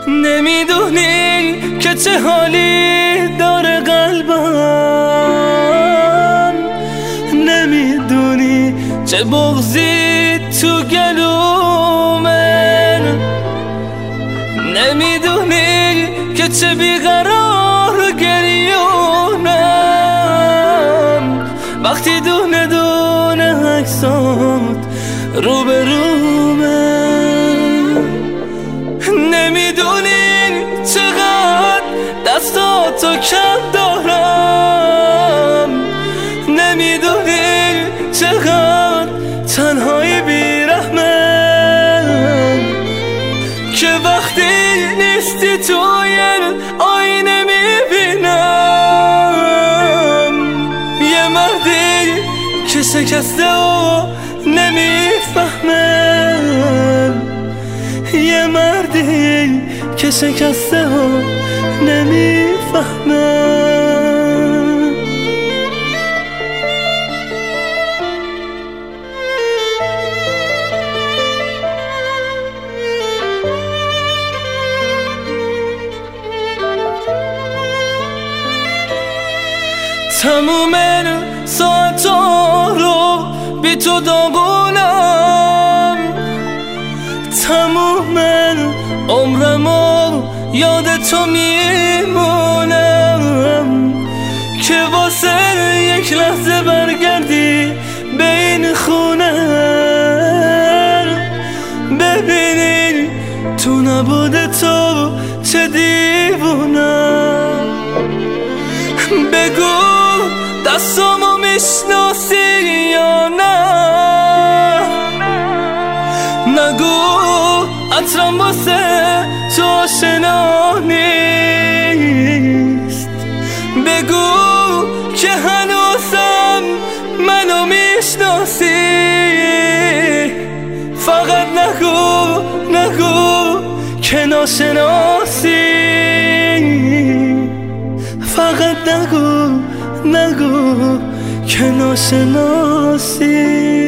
نمیدونی که چه حالی داره قلبم، نمیدونی چه بغضی تو گلومه، نمیدونی که چه بیقرار گریونم وقتی دونه دونه عکسات روبرومه. نمیدونی چقدر دستاتو کم دارم، نمیدونی چقدر تنهایی بیرحمم که وقتی نیستی توی آینه میبینم یه مردی که شکسته و نمیفهمم، یه مردی که شکسته و نمیفهمم. تموم ساعتا رو بی تو داغونم، تموم عمرمو یاد تو میمونم که واسه یک لحظه برگردی به این خونه، ببینی تو نبوده تو چه دیوونم. بگو دستامو میشناسی یا نه، نگو عطرم واسه تو آشنا نیست، بگو که هنوزم منو میشناسی، فقط نگو که ناشناسی، فقط نگو که ناشناسی.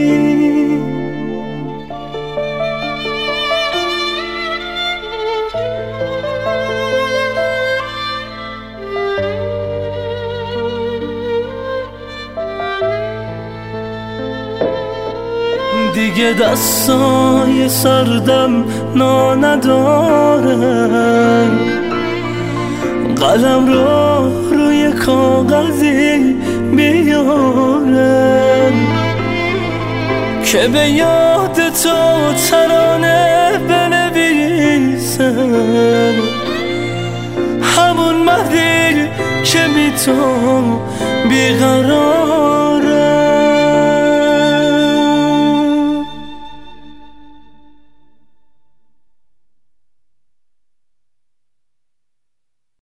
دیگه دستای سردم نا ندارم، قلم رو روی کاغذی بیارم که به یاد تو ترانه بنویسم، همون مردی که بی تو بیقرار